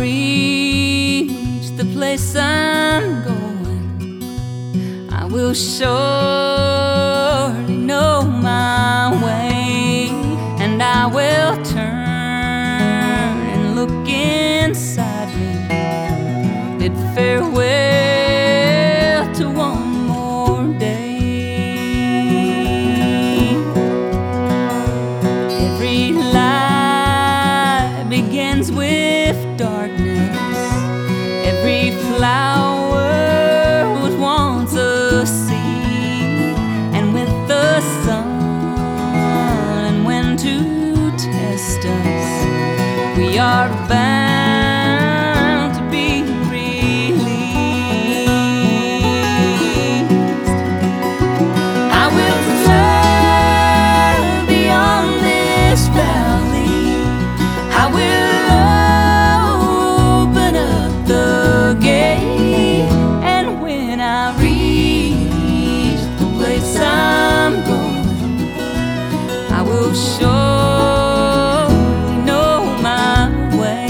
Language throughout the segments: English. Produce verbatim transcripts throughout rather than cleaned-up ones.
reach the place I'm going, I will surely know my way, and I will turn and look inside me, bid farewell to one more day. Every lie begins with darkness. Every flower was once a seed, and with the sun and wind to test us, we are bound to be released. I will fly beyond this valley. I will open up the gate, and when I reach the place I'm going, I will surely know my way.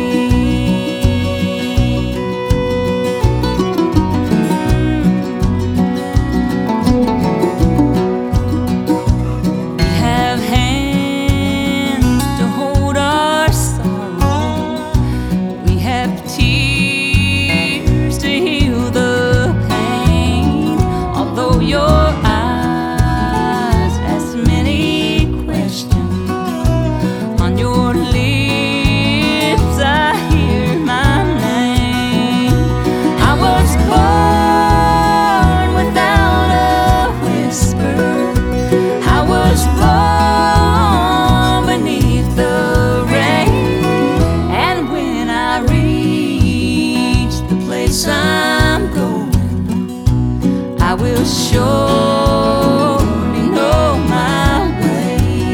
We have hands to hold our sorrow. We have tears to heal the pain. Although your eyes ask many questions, on your lips I hear my name. I was born without a whisper. I was born beneath the rain, and when I reach the place I'm going, I will surely know my way.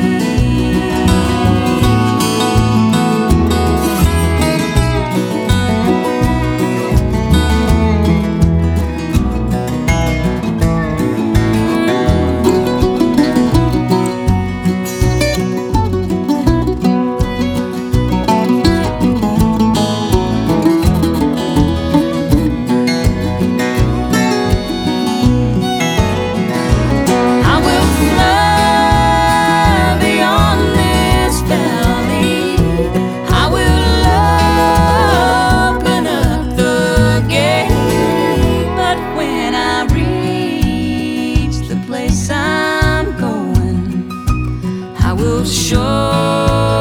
I will fly beyond this valley. I will open up the gate, but when I reach the place I'm going, I will surely